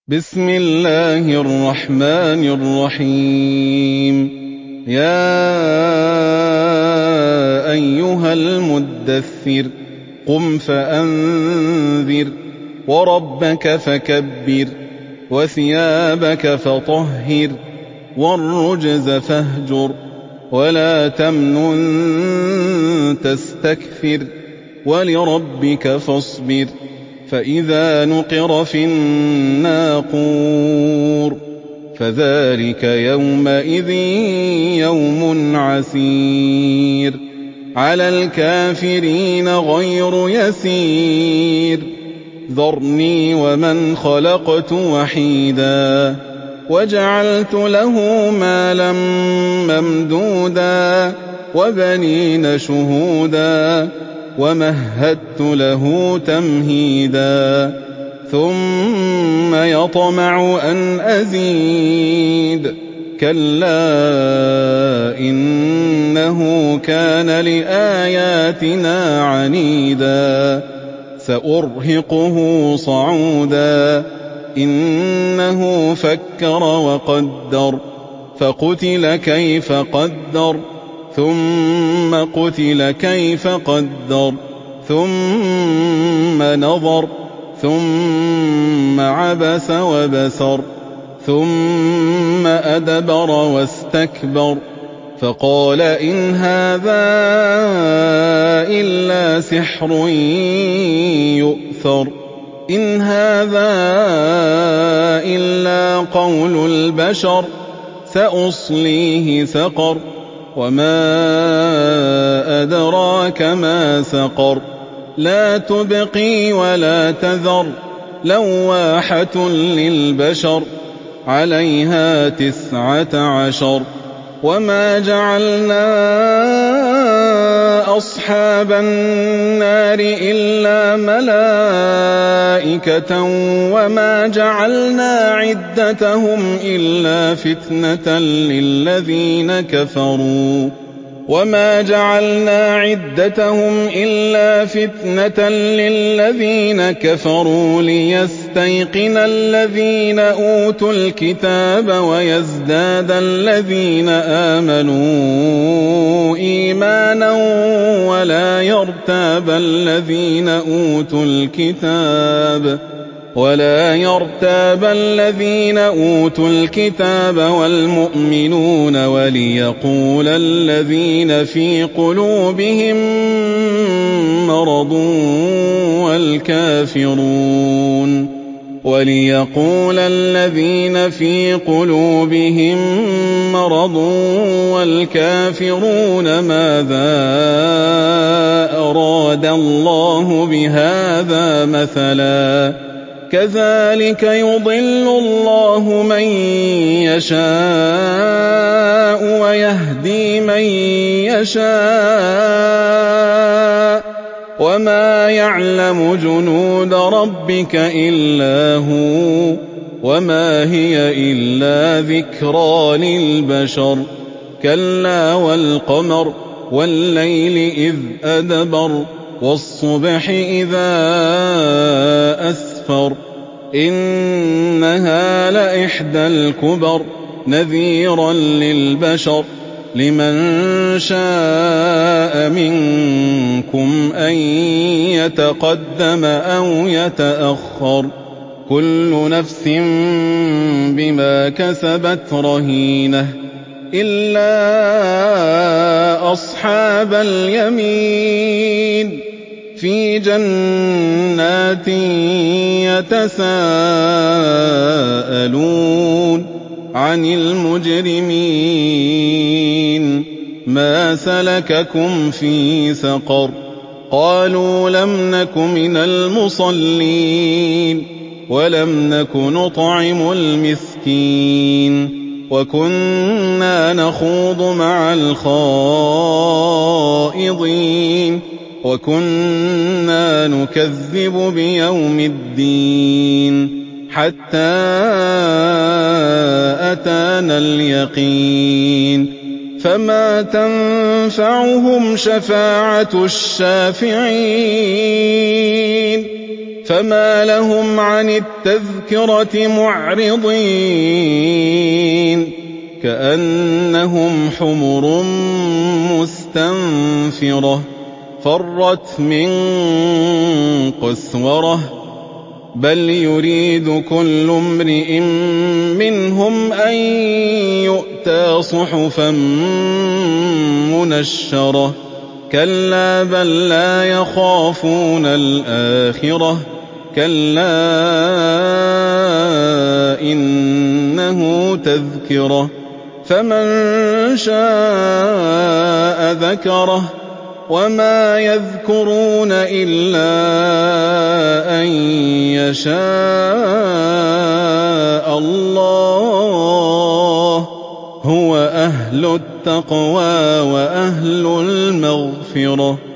بسم الله الرحمن الرحيم. يا أيها المدثر قم فأنذر وربك فكبر وثيابك فطهر والرجز فاهجر ولا تمنن تستكثر ولربك فاصبر فإذا نقر في الناقور فذلك يومئذ يوم عسير على الكافرين غير يسير. ذرني ومن خلقت وحيدا وجعلت له مالا ممدودا وبنين شهودا ومهدت له تمهيدا ثم يطمع أن أزيد كلا إنه كان لآياتنا عنيدا سأرهقه صعودا إنه فكر وقدر فقتل كيف قدر ثم قتل كيف قدر ثم نظر ثم عبس وبسر ثم أدبر واستكبر فقال إن هذا إلا سحر يؤثر إن هذا إلا قول البشر سأصليه سقر وما أدراك ما سقر لا تبقي ولا تذر لواحة للبشر عليها 19 وما جعلنا أصحاب النار إلا ملائكة وما جعلنا عدتهم إلا فتنة للذين كفروا ليستيقن الذين أوتوا الكتاب ويزداد الذين آمنوا إيمانا ولا يرتاب الذين أوتوا الكتاب والمؤمنون وليقول الذين في قلوبهم مرض والكافرون ماذا أراد الله بهذا مثلا كذلك يضل الله من يشاء ويهدي من يشاء وما يعلم جنود ربك إلا هو وما هي إلا ذكرى للبشر كلا والقمر والليل إذ أدبر والصبح إذا أسفر إنها لإحدى الكبر نذيرا للبشر لمن شاء منكم أن يتقدم أو يتأخر كل نفس بما كسبت رهينة إلا أصحاب اليمين في جنات يتساءلون عن المجرمين ما سلككم في سقر قالوا لم نك من المصلين ولم نك نطعم المسكين وكنا نخوض مع الخائضين وكنا نكذب بيوم الدين حتى أتانا اليقين فما تنفعهم شفاعة الشافعين فما لهم عن التذكرة معرضين كأنهم حمر مستنفرة فرت من قسورة بل يريد كل امرئ منهم أن يؤتى صحفا منشرة كلا بل لا يخافون الآخرة كلا إنه تذكرة فمن شاء ذكره وما يذكرون إلا أن يشاء الله هو أهل التقوى وأهل المغفرة